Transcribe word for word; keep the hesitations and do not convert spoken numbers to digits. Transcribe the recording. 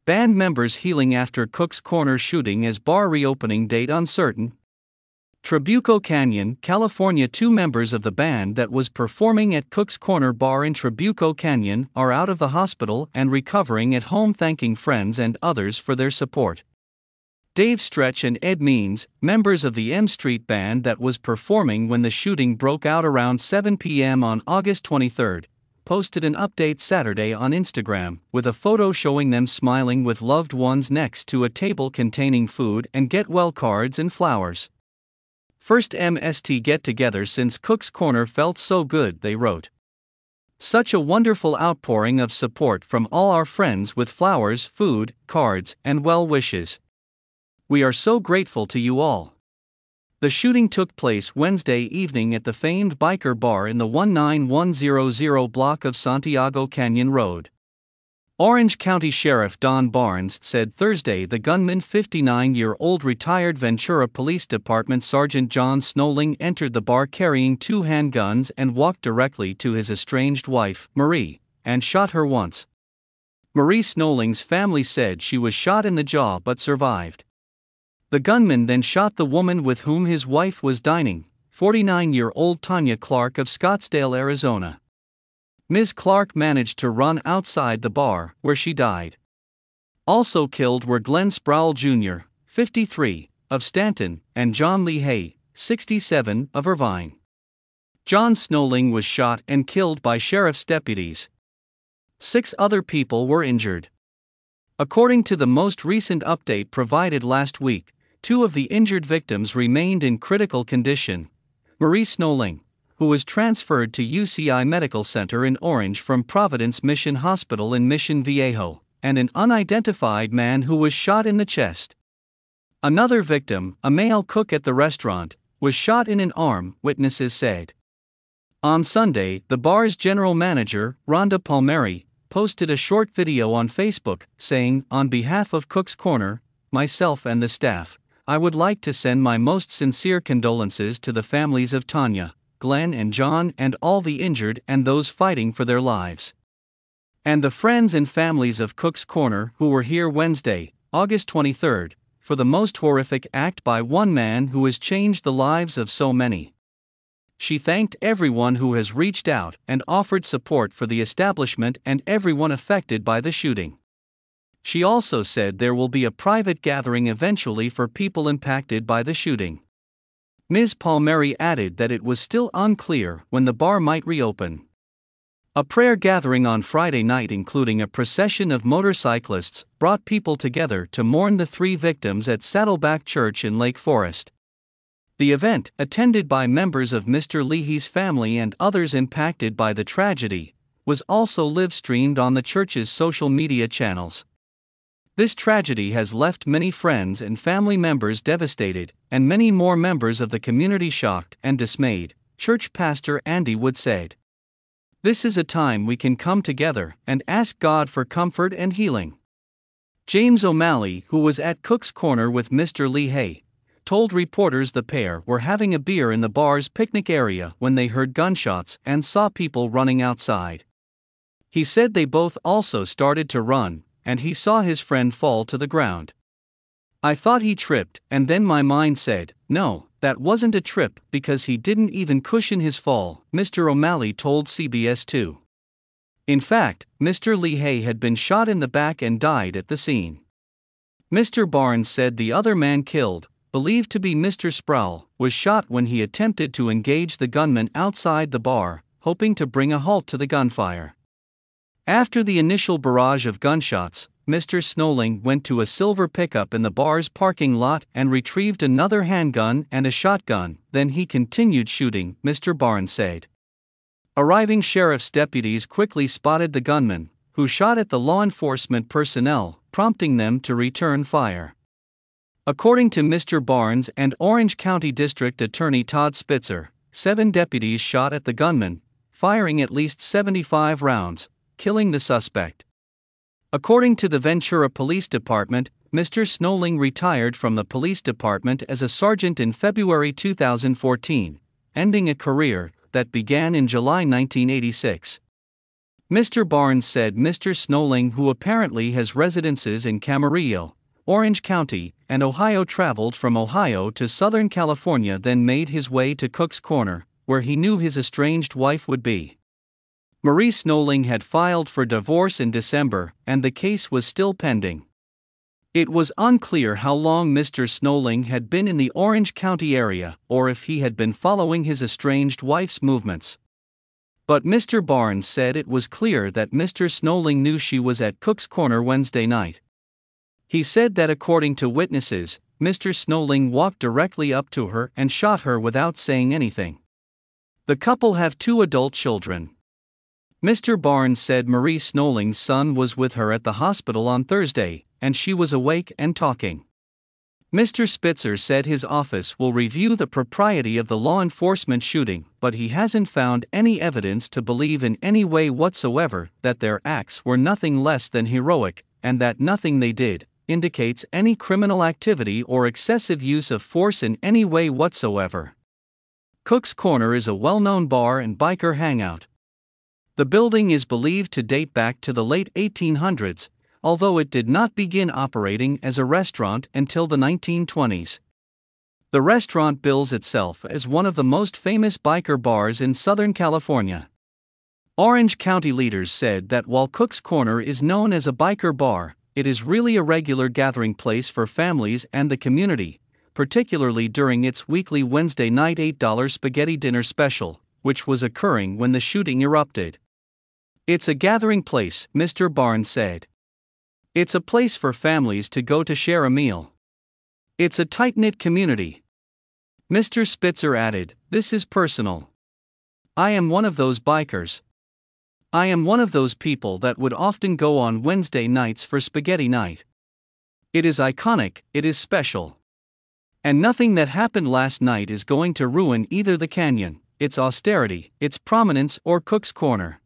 Band members healing after Cook's Corner shooting as bar reopening date uncertain. Trabuco Canyon, California. Two members of the band that was performing at Cook's Corner Bar in Trabuco Canyon are out of the hospital and recovering at home, thanking friends and others for their support. Dave Stretch and Ed Means, members of the M Street Band that was performing when the shooting broke out around seven p m on August twenty-third, posted an update Saturday on Instagram, with a photo showing them smiling with loved ones next to a table containing food and get well cards and flowers. First M S T get-together since Cook's Corner felt so good, they wrote. Such a wonderful outpouring of support from all our friends with flowers, food, cards, and well wishes. We are so grateful to you all. The shooting took place Wednesday evening at the famed biker bar in the one nine one zero zero block of Santiago Canyon Road. Orange County Sheriff Don Barnes said Thursday the gunman, fifty-nine-year-old retired Ventura Police Department Sergeant John Snowling, entered the bar carrying two handguns and walked directly to his estranged wife, Marie, and shot her once. Marie Snowling's family said she was shot in the jaw but survived. The gunman then shot the woman with whom his wife was dining, forty-nine-year-old Tanya Clark of Scottsdale, Arizona. Miz Clark managed to run outside the bar, where she died. Also killed were Glenn Sproul Junior, fifty-three, of Stanton, and John Lee Hay, sixty-seven, of Irvine. John Snowling was shot and killed by sheriff's deputies. Six other people were injured. According to the most recent update provided last week, two of the injured victims remained in critical condition. Marie Snowling, who was transferred to U C I Medical Center in Orange from Providence Mission Hospital in Mission Viejo, and an unidentified man who was shot in the chest. Another victim, a male cook at the restaurant, was shot in an arm, witnesses said. On Sunday, the bar's general manager, Rhonda Palmieri, posted a short video on Facebook, saying, "On behalf of Cook's Corner, myself and the staff, I would like to send my most sincere condolences to the families of Tanya, Glenn and John, and all the injured and those fighting for their lives. And the friends and families of Cook's Corner who were here Wednesday, August twenty-third, for the most horrific act by one man who has changed the lives of so many." She thanked everyone who has reached out and offered support for the establishment and everyone affected by the shooting. She also said there will be a private gathering eventually for people impacted by the shooting. Miz Palmieri added that it was still unclear when the bar might reopen. A prayer gathering on Friday night, including a procession of motorcyclists, brought people together to mourn the three victims at Saddleback Church in Lake Forest. The event, attended by members of Mister Leahy's family and others impacted by the tragedy, was also live-streamed on the church's social media channels. This tragedy has left many friends and family members devastated, and many more members of the community shocked and dismayed, Church Pastor Andy Wood said. This is a time we can come together and ask God for comfort and healing. James O'Malley, who was at Cook's Corner with Mister Lee Hay, told reporters the pair were having a beer in the bar's picnic area when they heard gunshots and saw people running outside. He said they both also started to run, and he saw his friend fall to the ground. "I thought he tripped, and then my mind said, no, that wasn't a trip because he didn't even cushion his fall," Mister O'Malley told C B S two. In fact, Mister Lee Hay had been shot in the back and died at the scene. Mister Barnes said the other man killed, believed to be Mister Sproul, was shot when he attempted to engage the gunman outside the bar, hoping to bring a halt to the gunfire. After the initial barrage of gunshots, Mister Snowling went to a silver pickup in the bar's parking lot and retrieved another handgun and a shotgun, then he continued shooting, Mister Barnes said. Arriving sheriff's deputies quickly spotted the gunman, who shot at the law enforcement personnel, prompting them to return fire. According to Mister Barnes and Orange County District Attorney Todd Spitzer, seven deputies shot at the gunman, firing at least seventy-five rounds, killing the suspect. According to the Ventura Police Department, Mister Snowling retired from the police department as a sergeant in February two thousand fourteen, ending a career that began in July nineteen eighty-six. Mister Barnes said Mister Snolling, who apparently has residences in Camarillo, Orange County, and Ohio, traveled from Ohio to Southern California, then made his way to Cook's Corner, where he knew his estranged wife would be. Marie Snolling had filed for divorce in December, and the case was still pending. It was unclear how long Mister Snolling had been in the Orange County area, or if he had been following his estranged wife's movements. But Mister Barnes said it was clear that Mister Snolling knew she was at Cook's Corner Wednesday night. He said that according to witnesses, Mister Snolling walked directly up to her and shot her without saying anything. The couple have two adult children. Mister Barnes said Marie Snolling's son was with her at the hospital on Thursday, and she was awake and talking. Mister Spitzer said his office will review the propriety of the law enforcement shooting, but he hasn't found any evidence to believe in any way whatsoever that their acts were nothing less than heroic, and that nothing they did indicates any criminal activity or excessive use of force in any way whatsoever. Cook's Corner is a well-known bar and biker hangout. The building is believed to date back to the late eighteen hundreds, although it did not begin operating as a restaurant until the nineteen twenties. The restaurant bills itself as one of the most famous biker bars in Southern California. Orange County leaders said that while Cook's Corner is known as a biker bar, it is really a regular gathering place for families and the community, particularly during its weekly Wednesday night eight dollar spaghetti dinner special, which was occurring when the shooting erupted. "It's a gathering place," Mister Barnes said. "It's a place for families to go to share a meal. It's a tight-knit community." Mister Spitzer added, "This is personal. I am one of those bikers. I am one of those people that would often go on Wednesday nights for spaghetti night. It is iconic, it is special. And nothing that happened last night is going to ruin either the canyon, its austerity, its prominence, or Cook's Corner."